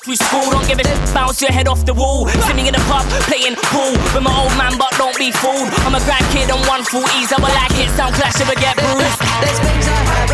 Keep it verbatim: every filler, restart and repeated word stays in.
through school, don't give a shit, bounce your head off the wall. See me in the pub, playing pool with my old man, but don't be fooled. I'm a grandkid on one forties, I will like it, sound clash if I get bruised. There's things I have